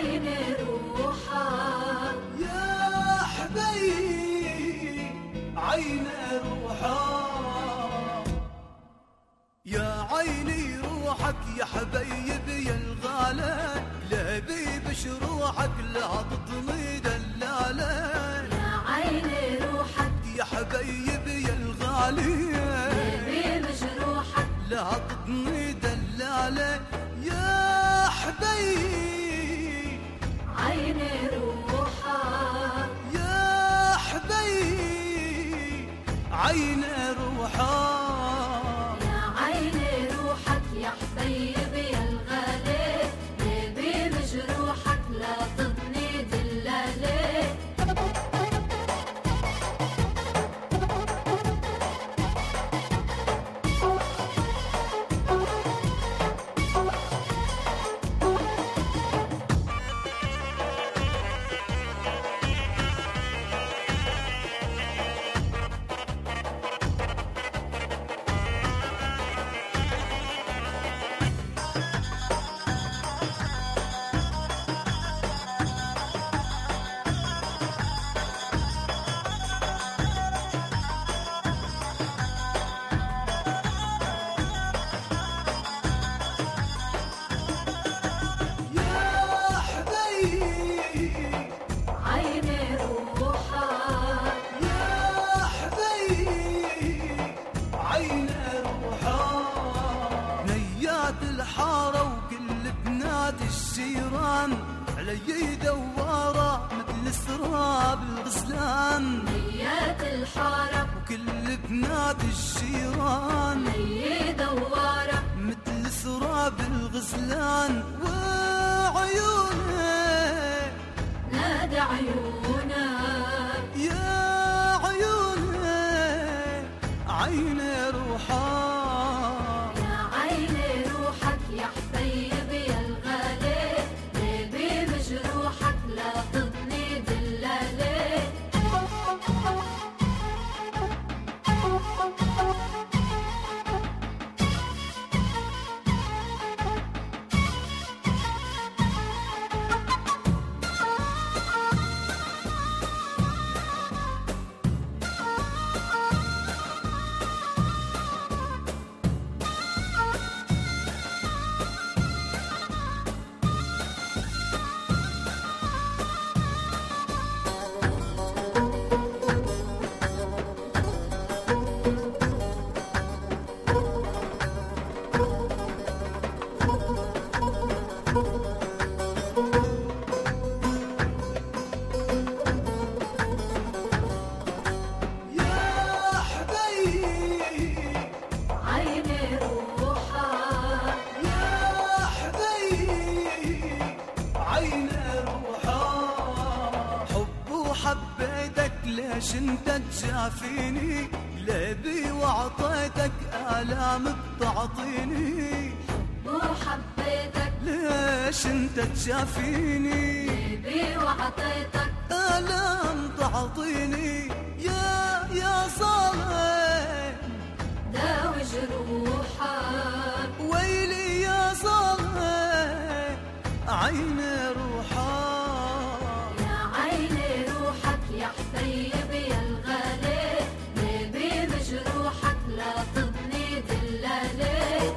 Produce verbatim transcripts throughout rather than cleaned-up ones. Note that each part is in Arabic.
عيني روحك يا حبيبي عيني روحك، يا عيني روحك يا حبيبي يا الغالي، لهبيب شروحك لا تطني دلالة. يا عيني روحك يا حبيبي يا الغالي، لهبيب شروحك لا تطني دلالة. يا حبيبي عيني روحك يا حبيبي عيني روحك، يا عيني روحك يا حبيبي يا الغالي، لهبيب جروحك لا تضني دلالي. الحارة وكل بنات الجيران علي دوارة مثل سراب الغزلان. نيات الحارة وكل بنات الجيران علي دوارة مثل سراب الغزلان. وعيونك نادى عيونك يا عيونك عيني روحك، يا حبيبي يا الغالي، لهبيب جروحك لا تضني دلالي. حبيتك ليش انت تجافيني، لبي وعطيتك آلام بتعطيني. وحبيتك ليش انت تجافيني، لبي وعطيتك آلام تعطيني. يا يا صالح داوي جروحك، ويلي يا صالح عيني روحك، يا حبيبي يا الغالي، لهبيب جروحك لا تضني دلالي.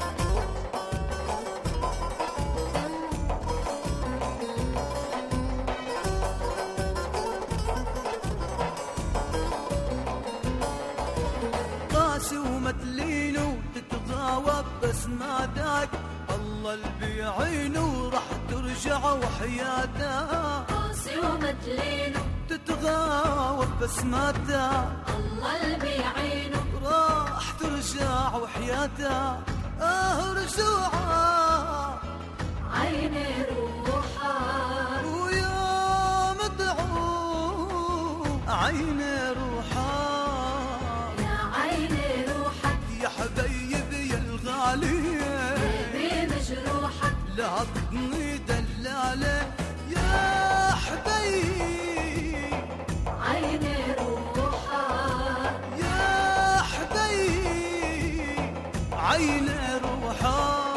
قاسي ومتلين وتتغاوى بس ما داك، الله اللي بيعينه راح ترجع وحياتك. قاسي ومتلين تتغاوى بس ما داك، الله اللي بيعينه راح ترجع وحياتك. اه رجوعها عيني روحك، ويا مدعو عيني روحك، يا عيني روحك يا حبيبي يا الغالي، لهبيب جروحك لا تضني دلالة. يا حبيبي عيني روحك، يا حبيبي عيني روحك.